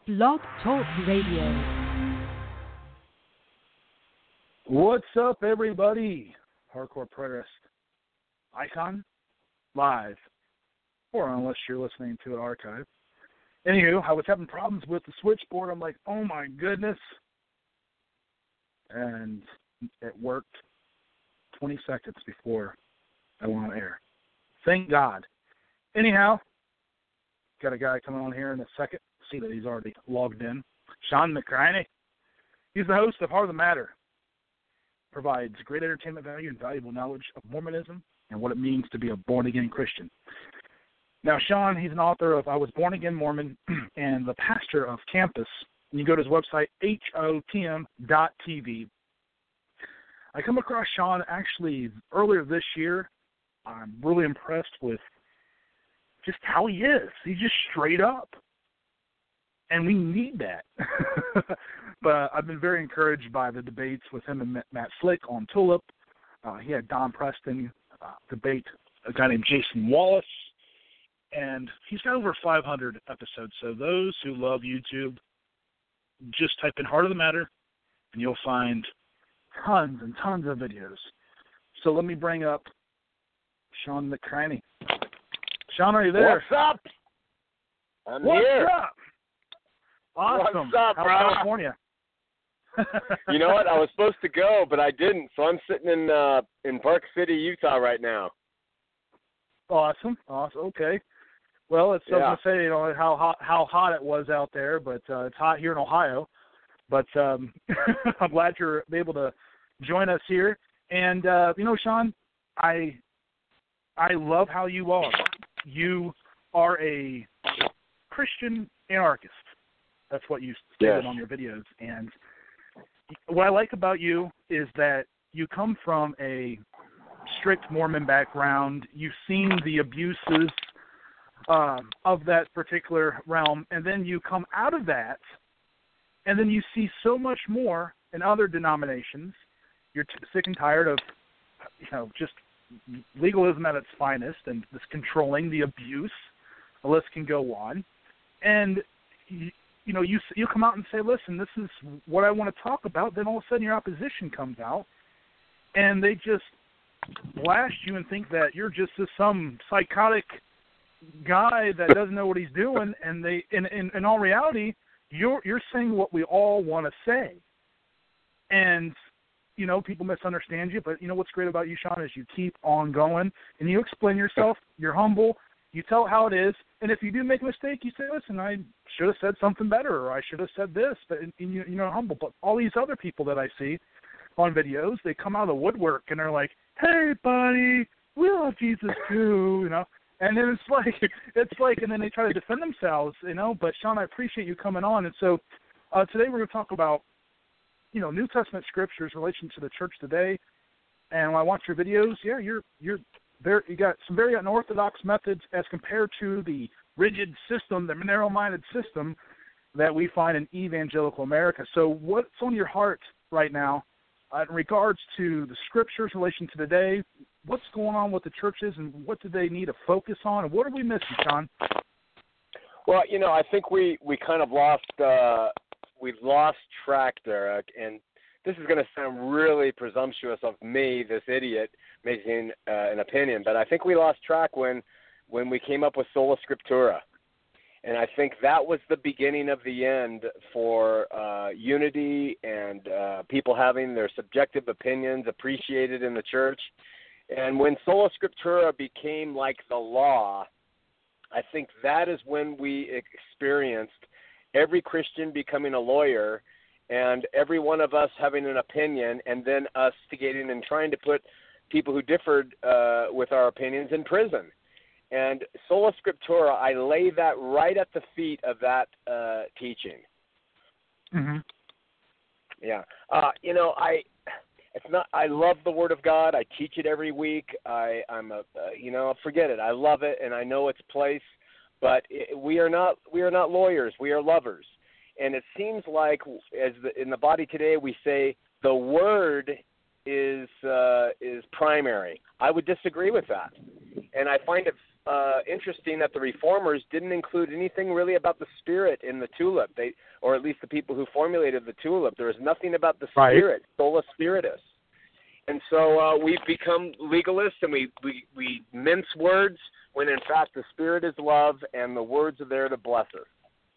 Blog Talk Radio. What's up, everybody? Hardcore Preterist Icon live, or unless you're listening to an archive. Anywho, I was having problems with the switchboard. I'm like, oh my goodness. And it worked 20 seconds before I went on air. Thank God. Anyhow, got a guy coming on here in a second. See that he's already logged in. Sean McCraney. He's the host of Heart of the Matter. Provides great entertainment value and valuable knowledge of Mormonism and what it means to be a born-again Christian. Now, Sean, he's an author of I Was Born Again Mormon and the pastor of Campus. And you go to his website, hotm.tv. I come across Sean actually earlier this year. I'm really impressed with just how he is. He's just straight up. And we need that. But I've been very encouraged by the debates with him and Matt Slick on Tulip. He had Don Preston debate a guy named Jason Wallace. And he's got over 500 episodes. So those who love YouTube, just type in Heart of the Matter, and you'll find tons and tons of videos. So let me bring up Sean McCraney. Sean, are you there? What's up? I'm What's here. Up? Awesome. What's up, How's bro? California? You know what? I was supposed to go, but I didn't. So I'm sitting in Park City, Utah right now. Awesome. Okay. Well, it's Yeah. something to say, how hot it was out there, but it's hot here in Ohio. But I'm glad you're able to join us here. And Sean, I love how you are. You are a Christian anarchist. That's what you stated on your videos. And what I like about you is that you come from a strict Mormon background. You've seen the abuses of that particular realm, and then you come out of that, and then you see so much more in other denominations. You're sick and tired of, just legalism at its finest and this controlling, the abuse. The list can go on. And you come out and say, listen, this is what I want to talk about. Then all of a sudden your opposition comes out, and they just blast you and think that you're just some psychotic guy that doesn't know what he's doing. And they, in all reality, you're saying what we all want to say. And people misunderstand you, but what's great about you, Sean, is you keep on going and you explain yourself. You're humble. You tell it how it is, and if you do make a mistake, you say, listen, I should have said something better, or I should have said this, but you're humble. But all these other people that I see on videos, they come out of the woodwork, and they're like, hey, buddy, we love Jesus too, and then it's like, and then they try to defend themselves, but Sean, I appreciate you coming on, and so today we're going to talk about, New Testament scriptures in relation to the church today, and when I watch your videos, yeah, you're there. You got some very unorthodox methods as compared to the rigid system, the narrow-minded system that we find in evangelical America. So what's on your heart right now in regards to the scriptures in relation to today? What's going on with the churches, and what do they need to focus on, and what are we missing, Sean? Well, I think we kind of lost track there, and this is going to sound really presumptuous of me, this idiot, making an opinion, but I think we lost track when we came up with Sola Scriptura. And I think that was the beginning of the end for unity and people having their subjective opinions appreciated in the church. And when Sola Scriptura became like the law, I think that is when we experienced every Christian becoming a lawyer and every one of us having an opinion, and then us instigating and trying to put people who differed with our opinions in prison. And Sola Scriptura, I lay that right at the feet of that teaching. Mm-hmm. Yeah. I love the Word of God. I teach it every week. Forget it. I love it, and I know its place. But we are not lawyers. We are lovers. And it seems like in the body today we say the Word is primary. I would disagree with that, and I find it interesting that the reformers didn't include anything really about the spirit in the tulip. Or at least the people who formulated the tulip. There was nothing about the spirit, sola spiritus. And so we've become legalists, and we mince words when in fact the spirit is love, and the words are there to bless us.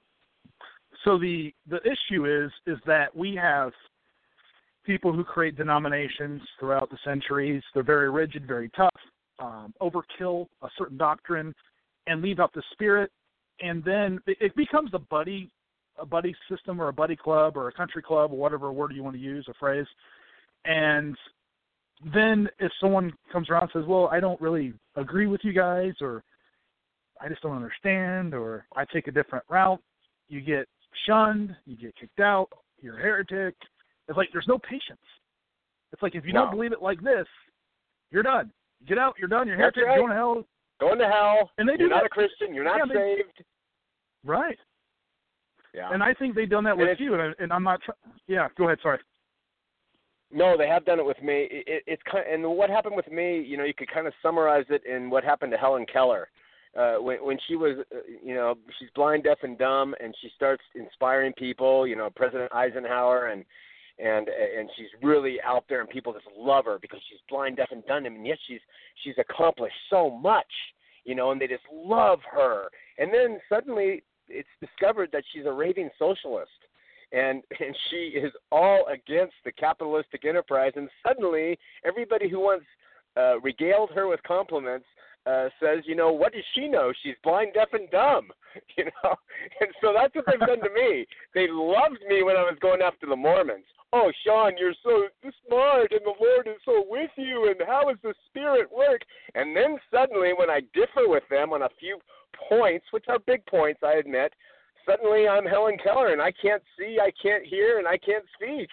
So the issue is that we have people who create denominations throughout the centuries. They're very rigid, very tough, overkill a certain doctrine, and leave out the spirit. And then it becomes a buddy system, or a buddy club, or a country club, or whatever word you want to use, a phrase. And then if someone comes around and says, well, I don't really agree with you guys, or I just don't understand, or I take a different route, you get shunned, you get kicked out, you're a heretic. It's like there's no patience. It's like if you don't believe it like this, you're done. Get out, you're done, you're a heretic, right. going to hell. Going to hell. And they you're do not that. A Christian, you're not saved. Right. Yeah. And I think they've done that with you, and I'm not go ahead, sorry. No, they have done it with me. It's kind of, and what happened with me, you could kind of summarize it in what happened to Helen Keller. When she was, she's blind, deaf, and dumb, and she starts inspiring people, President Eisenhower, and she's really out there, and people just love her because she's blind, deaf, and dumb, and yet she's accomplished so much, and they just love her. And then suddenly it's discovered that she's a raving socialist. And she is all against the capitalistic enterprise. And suddenly, everybody who once regaled her with compliments says, what does she know? She's blind, deaf, and dumb. And so that's what they've done to me. They loved me when I was going after the Mormons. Oh, Sean, you're so smart, and the Lord is so with you, and how does the Spirit work? And then suddenly, when I differ with them on a few points, which are big points, I admit, suddenly I'm Helen Keller, and I can't see, I can't hear, and I can't speak.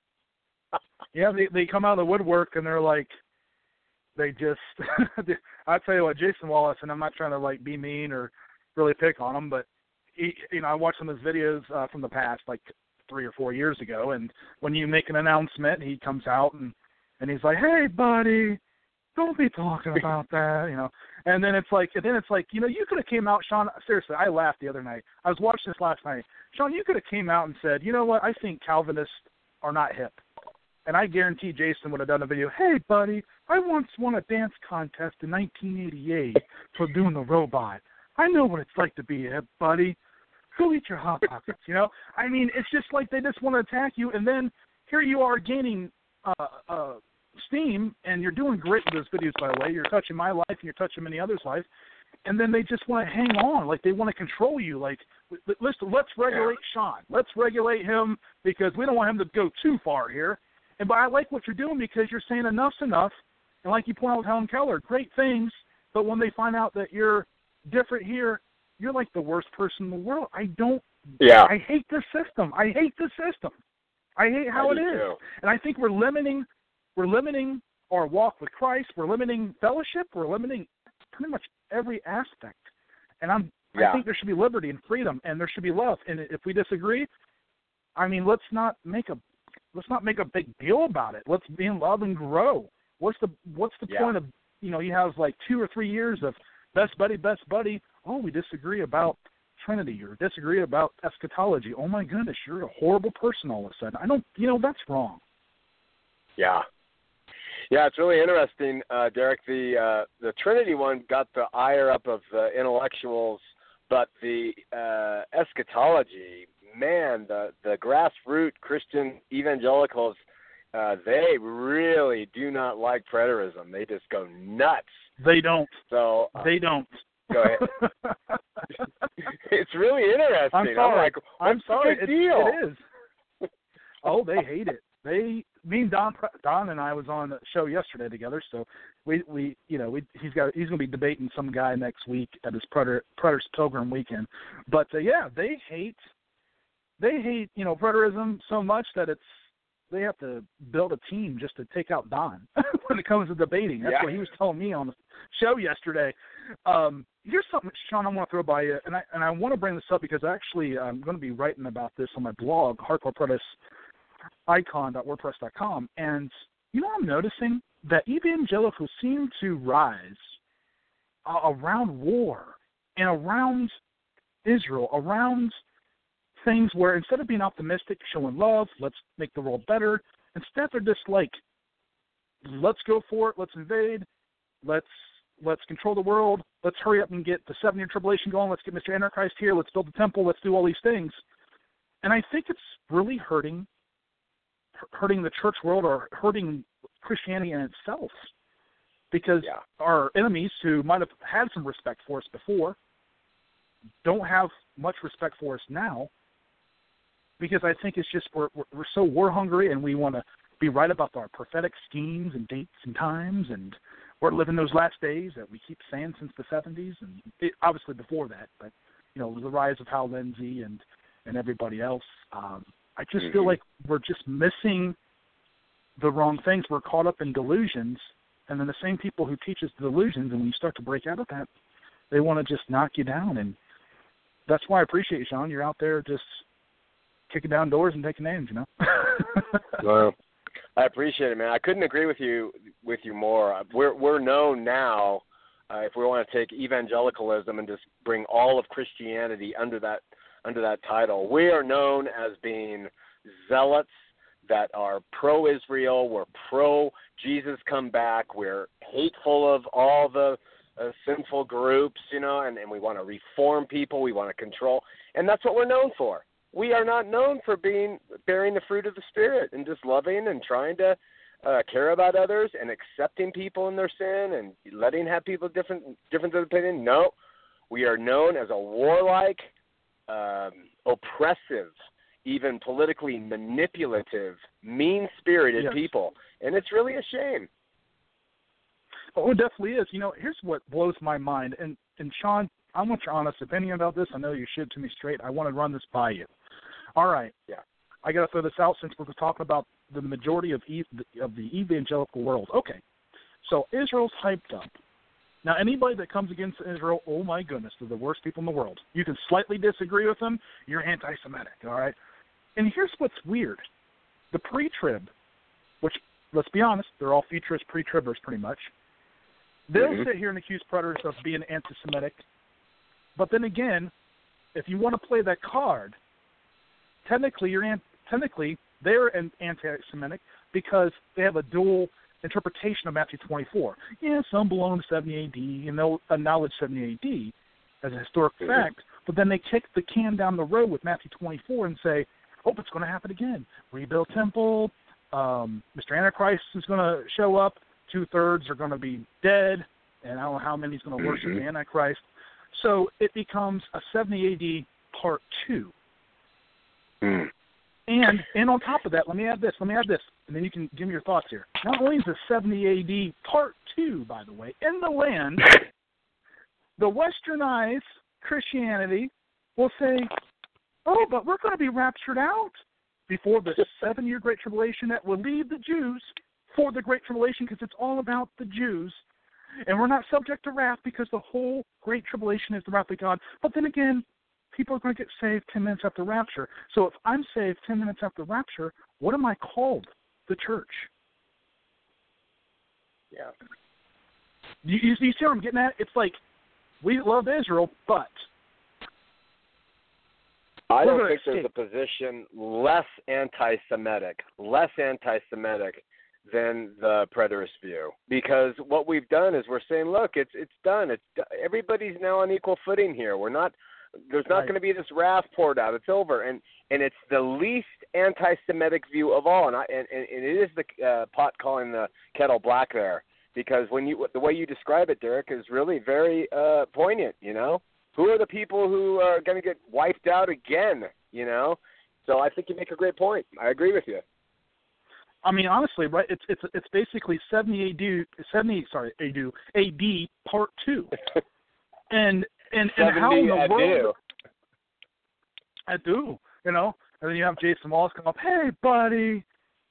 Yeah, they come out of the woodwork, and they're like, they just, I tell you what, Jason Wallace, and I'm not trying to be mean or really pick on him, but I watched some of his videos from the past, 3 or 4 years ago, and when you make an announcement, he comes out and he's like, hey, buddy, don't be talking about that, And then it's like, you could have came out, Sean, seriously, I laughed the other night. I was watching this last night. Sean, you could have came out and said, you know what, I think Calvinists are not hip. And I guarantee Jason would have done a video, hey, buddy, I once won a dance contest in 1988 for doing the robot. I know what it's like to be hip, buddy. Go eat your Hot Pockets, I mean, it's just like they just want to attack you, and then here you are gaining steam, and you're doing great with those videos, by the way. You're touching my life, and you're touching many others' life, and then they just want to hang on, they want to control you. Let's regulate Sean. Let's regulate him because we don't want him to go too far here. But I like what you're doing because you're saying enough's enough, and like you point out with Helen Keller, great things, but when they find out that you're different here, you're like the worst person in the world. I hate the system. I hate how it is. Too. And I think we're limiting our walk with Christ. We're limiting fellowship. We're limiting pretty much every aspect. And I think there should be liberty and freedom, and there should be love. And if we disagree, I mean, let's not make a big deal about it. Let's be in love and grow. What's the point of you have 2 or 3 years of best buddy. Oh, we disagree about Trinity or disagree about eschatology. Oh my goodness, you're a horrible person all of a sudden. That's wrong. Yeah. Yeah, it's really interesting, Derek. The Trinity one got the ire up of the intellectuals, but the eschatology, man, the grassroots Christian evangelicals, they really do not like preterism. They just go nuts. They don't. So they don't. Go ahead. It's really interesting. I'm sorry. I'm sorry. The big deal? It is. Oh, they hate it. Me and Don and I was on a show yesterday together. So he's going to be debating some guy next week at his Preterist Pilgrim weekend. But they hate preterism so much that they have to build a team just to take out Don when it comes to debating. That's what he was telling me on the show yesterday. Here's something, Sean, I want to throw by you, and I want to bring this up because actually I'm going to be writing about this on my blog, hardcorepretericon.wordpress.com, and I'm noticing that evangelicals seem to rise around war and around Israel, around things where instead of being optimistic, showing love, let's make the world better, instead they're just like, let's go for it, let's invade, let's control the world, let's hurry up and get the 7-year tribulation going, let's get Mr. Antichrist here, let's build the temple, let's do all these things. And I think it's really hurting the church world or hurting Christianity in itself, because our enemies who might have had some respect for us before don't have much respect for us now, because I think it's just we're so war hungry and we want to be right about our prophetic schemes and dates and times, and we're living those last days that we keep saying since the 70s, and obviously before that, but the rise of Hal Lindsey and everybody else. I just feel like we're just missing the wrong things. We're caught up in delusions, and then the same people who teach us delusions, and when you start to break out of that, they want to just knock you down. And that's why I appreciate you, Sean. You're out there just kicking down doors and taking names, Well, I appreciate it, man. I couldn't agree with you more. We're known now, if we want to take evangelicalism and just bring all of Christianity under that title, we are known as being zealots that are pro-Israel, we're pro-Jesus come back, we're hateful of all the sinful groups, and we want to reform people, we want to control, and that's what we're known for. We are not known for bearing the fruit of the Spirit and just loving and trying to care about others and accepting people in their sin and letting have people different opinion. No, we are known as a warlike, oppressive, even politically manipulative, mean-spirited people, and it's really a shame. Oh, it definitely is. Here's what blows my mind, and Sean, I want your honest opinion about this. I know you should to me straight. I want to run this by you. All right. Yeah. I got to throw this out since we're talking about the majority of the evangelical world. Okay. So Israel's hyped up. Now, anybody that comes against Israel, oh my goodness, they're the worst people in the world. You can slightly disagree with them, you're anti-Semitic, all right? And here's what's weird. The pre-trib, which, let's be honest, they're all futurist pre-tribbers pretty much. They'll sit here and accuse predators of being anti-Semitic. But then again, if you want to play that card, technically they're anti-Semitic because they have a dual interpretation of Matthew 24. Yeah, some belong to 70 AD, and they'll acknowledge 70 AD as a historic fact, but then they kick the can down the road with Matthew 24 and say, oh, it's going to happen again. Rebuild temple, Mr. Antichrist is going to show up, 2/3 are going to be dead, and I don't know how many is going to worship the Antichrist. So it becomes a 70 AD part 2. And on top of that, let me add this, and then you can give me your thoughts here. Not only is it 70 AD part 2, by the way, in the land, the westernized Christianity will say, oh, but we're going to be raptured out before the 7-year Great Tribulation that will leave the Jews for the Great Tribulation, because it's all about the Jews. And we're not subject to wrath because the whole Great Tribulation is the wrath of God. But then again, people are going to get saved 10 minutes after rapture. So if I'm saved 10 minutes after rapture, what am I called? The church. Yeah. You see what I'm getting at? It's like, we love Israel, but I don't think there's a position less anti-Semitic than the preterist view, because what we've done is we're saying, look, it's done. Everybody's now on equal footing here. There's not going to be this wrath poured out. It's over, and it's the least anti-Semitic view of all, and it is the pot calling the kettle black there, because the way you describe it, Derek, is really very poignant. Who are the people who are going to get wiped out again? So I think you make a great point. I agree with you. I mean, honestly, right? It's basically 70 AD part 2, and how in the world? I do, and then you have Jason Wallace come up, hey, buddy,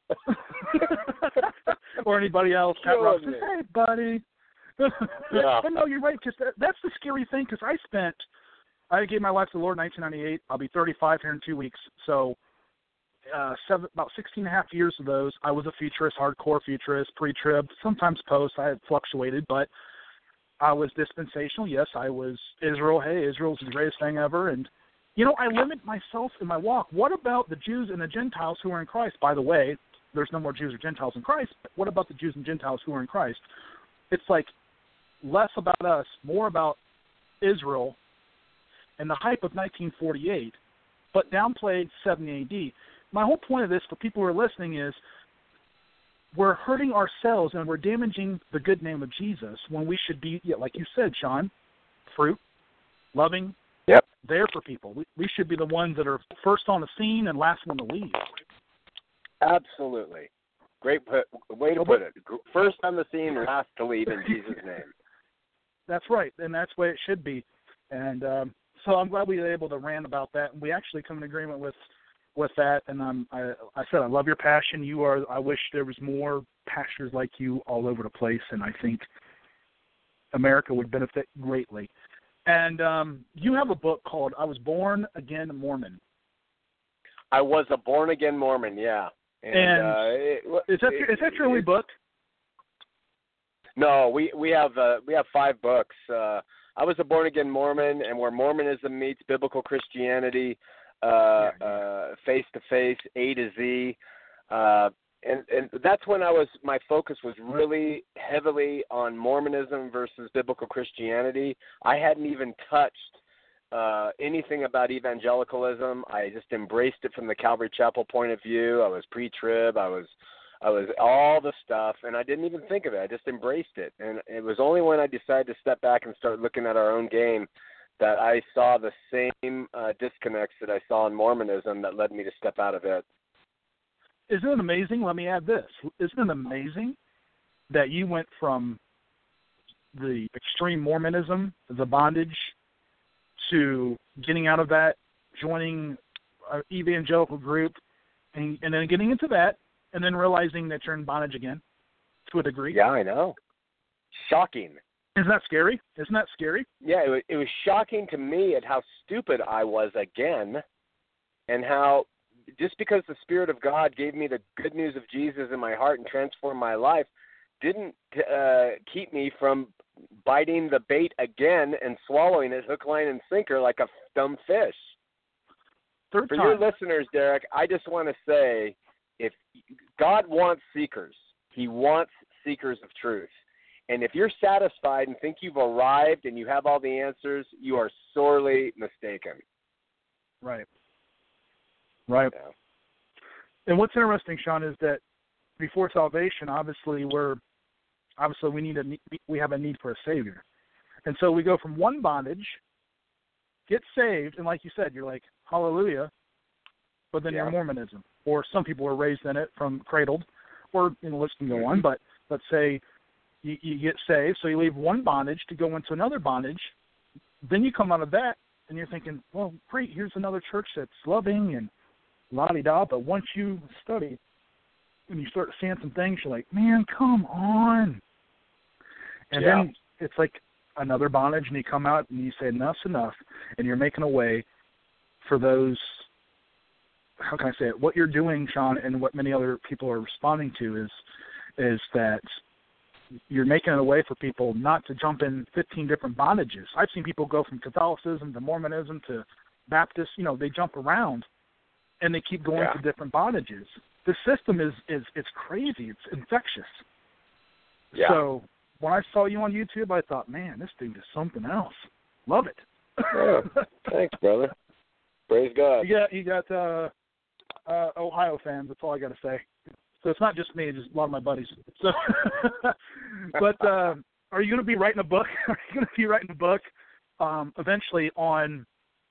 or anybody else, Pat Robinson, hey, buddy. Yeah. But no, you're right, because that's the scary thing, because I gave my life to the Lord in 1998. I'll be 35 here in 2 weeks, so about 16 and a half years of those, I was a futurist, hardcore futurist, pre-trib, sometimes post. I had fluctuated, but I was dispensational. Yes, I was Israel. Hey, Israel's the greatest thing ever. And, you know, I limit myself in my walk. What about the Jews and the Gentiles who are in Christ? By the way, there's no more Jews or Gentiles in Christ. But what about the Jews and Gentiles who are in Christ? It's like less about us, more about Israel and the hype of 1948, but downplayed 70 AD. My whole point of this for people who are listening is we're hurting ourselves and we're damaging the good name of Jesus when we should be, like you said, Sean, fruit, loving, there for people. We should be the ones that are first on the scene and last one to leave. Absolutely. Great way to put it. First on the scene, last to leave in Jesus' name. That's right, and that's the way it should be. And so I'm glad we were able to rant about that, and we actually come in agreement with that. And I said I love your passion. I wish there was more pastors like you all over the place, and I think America would benefit greatly. And you have a book called "I Was Born Again Mormon." I was a born again Mormon, yeah. And is that your only book? No, we have 5 books. I was a born again Mormon, and where Mormonism meets biblical Christianity, face to face, A to Z, and that's when my focus was really heavily on Mormonism versus biblical Christianity. I hadn't even touched anything about evangelicalism. I just embraced it from the Calvary Chapel point of view. I was pre-trib. I was all the stuff, and I didn't even think of it. I just embraced it. And it was only when I decided to step back and start looking at our own game that I saw the same disconnects that I saw in Mormonism that led me to step out of it. Isn't it amazing? Let me add this. Isn't it amazing that you went from the extreme Mormonism, the bondage, to getting out of that, joining an evangelical group, and then getting into that, and then realizing that you're in bondage again, to a degree? Yeah, I know. Shocking. Isn't that scary? Isn't that scary? Yeah, it was shocking to me at how stupid I was again, and how just because the Spirit of God gave me the good news of Jesus in my heart and transformed my life, didn't keep me from biting the bait again and swallowing it hook, line, and sinker like a dumb fish. For your listeners, Derek, I just want to say, if God wants seekers, He wants seekers of truth. And if you're satisfied and think you've arrived and you have all the answers, you are sorely mistaken. Right. Right. Yeah. And what's interesting, Sean, is that before salvation, obviously we have a need for a Savior. And so we go from one bondage, get saved, and like you said, you're like, hallelujah, but then you're Mormonism. Or some people were raised in it from cradled, or the list can go on, but let's say you get saved, so you leave one bondage to go into another bondage. Then you come out of that, and you're thinking, well, great, here's another church that's loving and la-di-da, but once you study and you start seeing some things, you're like, man, come on. And then it's like another bondage, and you come out and you say, enough's enough, and you're making a way for those, how can I say it, what you're doing, Sean, and what many other people are responding to is that you're making it a way for people not to jump in 15 different bondages. I've seen people go from Catholicism to Mormonism to Baptist, they jump around, and they keep going to different bondages. The system is it's crazy. It's infectious. Yeah. So when I saw you on YouTube, I thought, man, this dude is something else. Love it. Yeah. Thanks, brother. Praise God. You got Ohio fans. That's all I got to say. So it's not just me; it's just a lot of my buddies. So, but are you going to be writing a book? Are you going to be writing a book eventually on,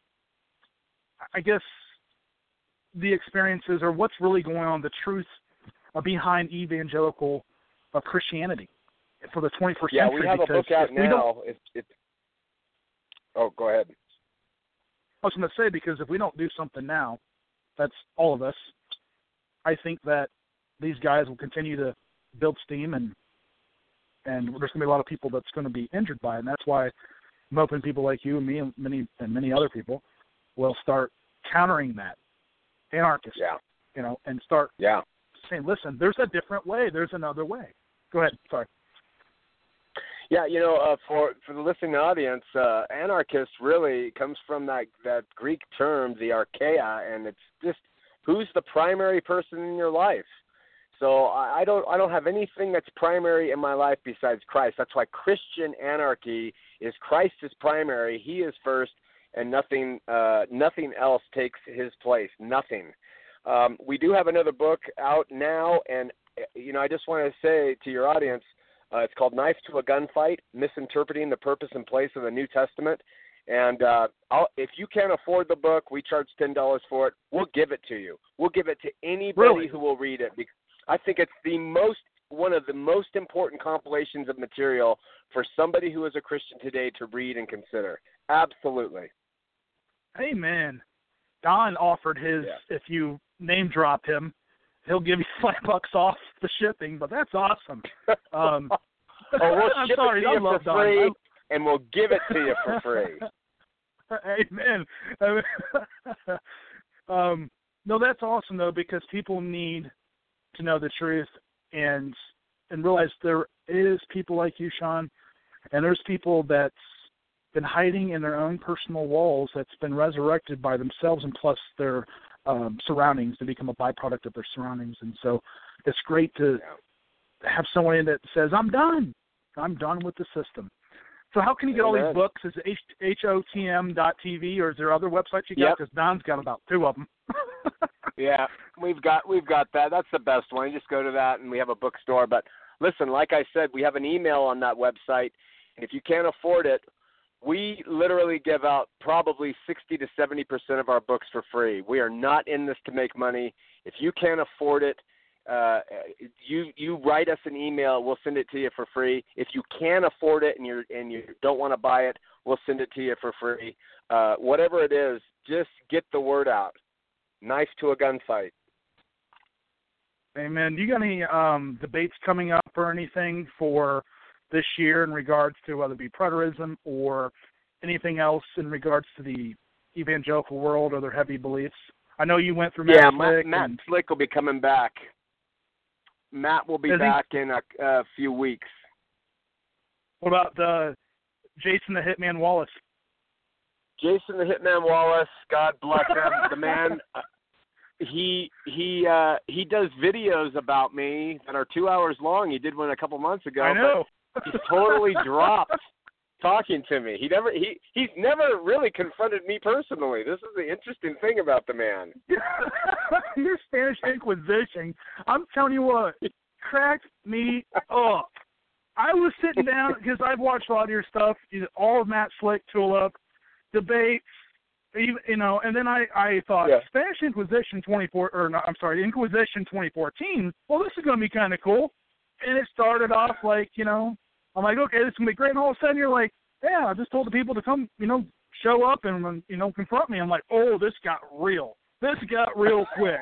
I guess, the experiences or what's really going on, the truth behind evangelical Christianity for the 21st century? Yeah, we have a book out now. Oh, go ahead. I was going to say, because if we don't do something now, that's all of us, I think that these guys will continue to build steam, and there's going to be a lot of people that's going to be injured by it. And that's why I'm hoping people like you and me and many other people will start countering that anarchist, and start saying, listen, there's a different way. There's another way. Go ahead. Sorry. Yeah, for the listening audience, anarchist really comes from that Greek term, the archeia, and it's just who's the primary person in your life. So I don't have anything that's primary in my life besides Christ. That's why Christian anarchy is Christ is primary, he is first, and nothing else takes his place. Nothing. We do have another book out now, and I just want to say to your audience, it's called Knife to a Gunfight: Misinterpreting the Purpose and Place of the New Testament. And if you can't afford the book, we charge $10 for it. We'll give it to you. We'll give it to anybody who will read it. Because I think it's one of the most important compilations of material for somebody who is a Christian today to read and consider. Absolutely. Amen. Don offered his, if you name drop him, he'll give you $5 off the shipping, but that's awesome. We'll ship it to you for free, and we'll give it to you for free. Amen. No, that's awesome, though, because people need to know the truth and realize there is people like you, Sean, and there's people that's been hiding in their own personal walls that's been resurrected by themselves and plus their surroundings to become a byproduct of their surroundings. And so it's great to have someone in that says, I'm done with the system. So how can you get all these books? Is it HOTM.TV, or is there other websites you got? Because Don's got about 2 of them. Yeah, we've got that. That's the best one. You just go to that, and we have a bookstore. But listen, like I said, we have an email on that website, and if you can't afford it, we literally give out probably 60 to 70% of our books for free. We are not in this to make money. If you can't afford it, you write us an email. We'll send it to you for free. If you can afford it and you don't want to buy it, we'll send it to you for free. Whatever it is, just get the word out. Knife to a Gunfight. Amen. Do you got any debates coming up or anything for this year in regards to whether it be preterism or anything else in regards to the evangelical world or their heavy beliefs? I know you went through Matt Slick. Matt Slick will be coming back. Matt will be back in a few weeks. What about Jason the Hitman Wallace? Jason the Hitman Wallace, God bless him. The man, he does videos about me that are 2 hours long. He did one a couple months ago. I know. He's totally dropped talking to me. He's never really confronted me personally. This is the interesting thing about the man. Your Spanish Inquisition, I'm telling you what, cracked me up. I was sitting down because I've watched a lot of your stuff, all of Matt Slick, Tulip, debates, and then I thought Spanish Inquisition Inquisition 2014. Well, this is going to be kind of cool. And it started off like, I'm like, okay, this is going to be great. And all of a sudden you're like, yeah, I just told the people to come, show up and, confront me. I'm like, oh, this got real. This got real quick.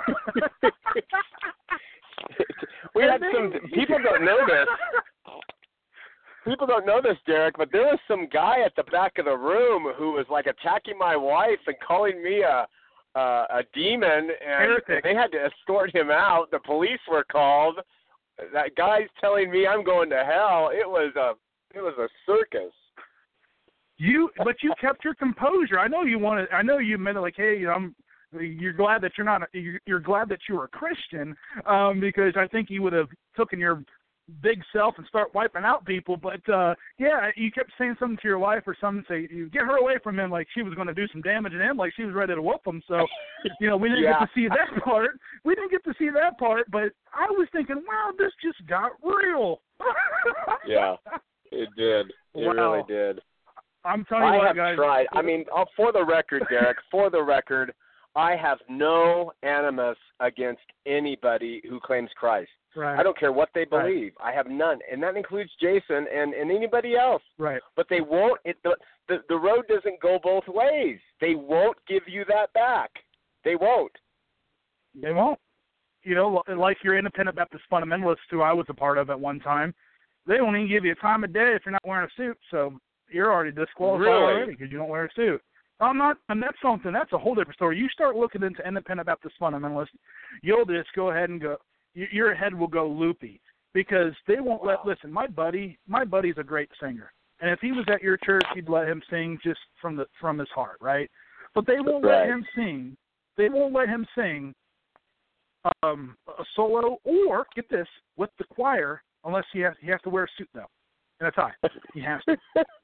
We had people don't know this. People don't know this, Derek, but there was some guy at the back of the room who was like attacking my wife and calling me a demon, and they had to escort him out. The police were called. That guy's telling me I'm going to hell. It was a circus. But you kept your composure. I know you wanted. I know you meant it like, hey, you're glad that you're not. You're glad that you were a Christian, because I think you would have taken your big self and start wiping out people. But you kept saying something to your wife or something. Say, you get her away from him, like she was going to do some damage to him, like she was ready to whoop him. So, we didn't get to see that part. We didn't get to see that part. But I was thinking, wow, this just got real. Yeah, it did. It really did. I'm telling you what, guys. I have tried. I mean, for the record, Derek, I have no animus against anybody who claims Christ. Right. I don't care what they believe. Right. I have none, and that includes Jason and anybody else. Right. But they won't. The road doesn't go both ways. They won't give you that back. They won't. They won't. Like your independent Baptist fundamentalists, who I was a part of at one time, they won't even give you a time of day if you're not wearing a suit. So you're already disqualified already because you don't wear a suit. I'm not, and that's something. That's a whole different story. You start looking into independent Baptist fundamentalists, you'll just go ahead and go. Your head will go loopy. because they won't listen, my buddy's a great singer. And if he was at your church, you'd let him sing just from his heart, right? But they won't let him sing. They won't let him sing a solo or, get this, with the choir, unless he has to wear a suit, though, and a tie. He has to.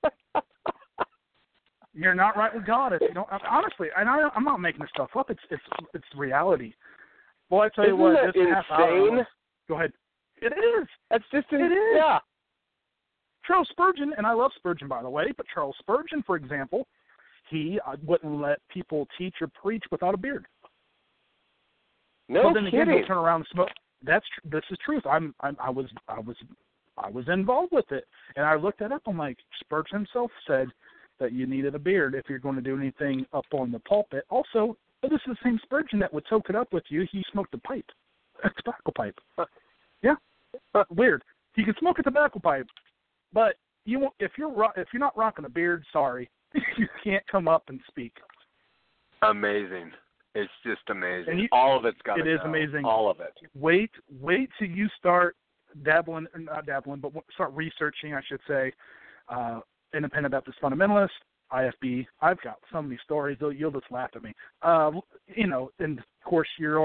You're not right with God if you don't. Honestly, and I'm not making this stuff up. It's reality. Well, I tell you what, this insane? half hour. Go ahead. It is. That's just it is. Yeah. Charles Spurgeon, and I love Spurgeon, by the way, but Charles Spurgeon, for example, he wouldn't let people teach or preach without a beard. No but then kidding. Again, he'll turn around and smoke. This is truth. I was involved with it, and I looked that up. I'm like, Spurgeon himself said that you needed a beard if you're going to do anything up on the pulpit. Also, this is the same Spurgeon that would soak it up with you. He smoked a pipe, a tobacco pipe. Yeah, weird. He can smoke a tobacco pipe, but you won't, if you're not rocking a beard, sorry, you can't come up and speak. Amazing. It's just amazing. And all of it's got to go. It is amazing. All of it. Wait till you start not dabbling, but start researching, I should say, Independent Baptist Fundamentalist, IFB. I've got so many stories. You'll just laugh at me. And of course,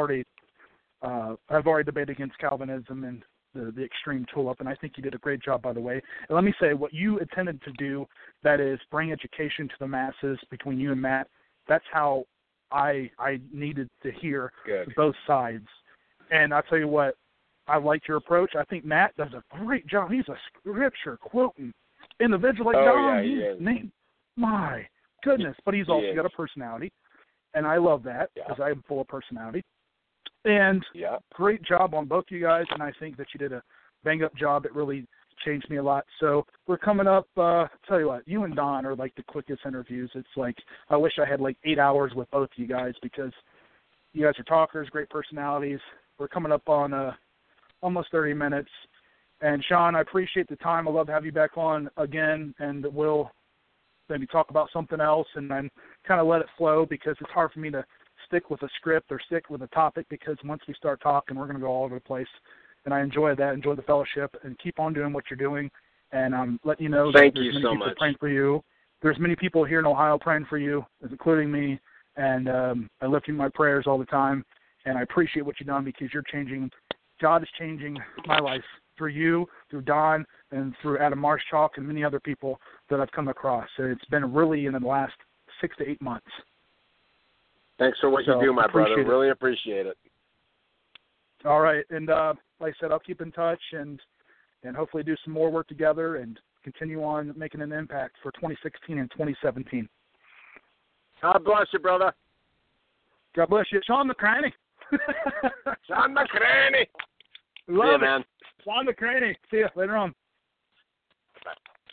I've already debated against Calvinism and the extreme tulip, and I think you did a great job, by the way. And let me say, what you intended to do, that is bring education to the masses between you and Matt, that's how I needed to hear both sides. And I'll tell you what, I like your approach. I think Matt does a great job. He's a scripture quoting individual like Don. My goodness. But he's also got a personality, and I love that because I am full of personality. And great job on both you guys, and I think that you did a bang-up job. It really changed me a lot. So we're coming up, tell you what, you and Don are like the quickest interviews. It's like I wish I had like 8 hours with both of you guys because you guys are talkers, great personalities. We're coming up on almost 30 minutes. And, Sean, I appreciate the time. I'd love to have you back on again, and we'll maybe talk about something else and then kind of let it flow because it's hard for me to stick with a script or stick with a topic because once we start talking, we're going to go all over the place. And I enjoy that, enjoy the fellowship, and keep on doing what you're doing. And I'm letting you know that there's many people praying for you. There's many people here in Ohio praying for you, including me, and I lift you in my prayers all the time. And I appreciate what you've done because you're changing. God is changing my life through you, through Don, and through Adam Marshchalk and many other people that I've come across. So it's been really in the last 6 to 8 months. Thanks for what you do, my brother. Really appreciate it. All right. And like I said, I'll keep in touch and hopefully do some more work together and continue on making an impact for 2016 and 2017. God bless you, brother. God bless you. Sean McCraney. Sean McCraney. Love See you, it. man. Sean McCraney. See you later on. Bye.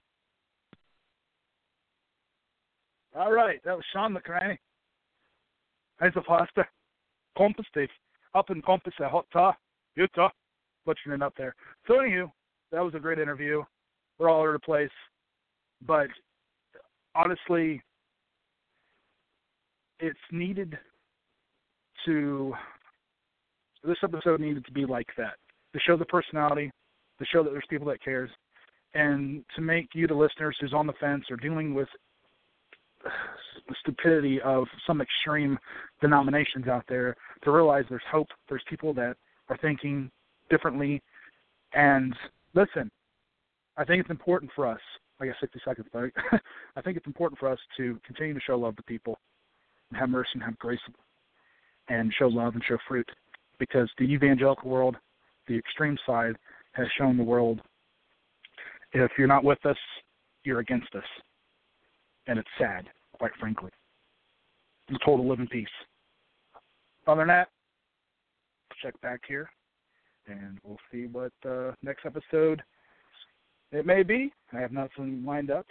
All right. That was Sean McCraney. He's a pastor. Compass Steve. Up in Compass at Utah. Butchering it up there. So anywho, that was a great interview. We're all over the place. But honestly, it's needed to, this episode needed to be like that. To show the personality, to show that there's people that cares, and to make you, the listeners who's on the fence or dealing with the stupidity of some extreme denominations out there, to realize there's hope, there's people that are thinking differently. And listen, I think it's important for us, I got 60 seconds, right? I think it's important for us to continue to show love to people and have mercy and have grace and show love and show fruit, because the evangelical world, the extreme side, has shown the world if you're not with us, you're against us. And it's sad, quite frankly. I'm told to live in peace. Other than that, check back here, and we'll see what next episode it may be. I have nothing lined up.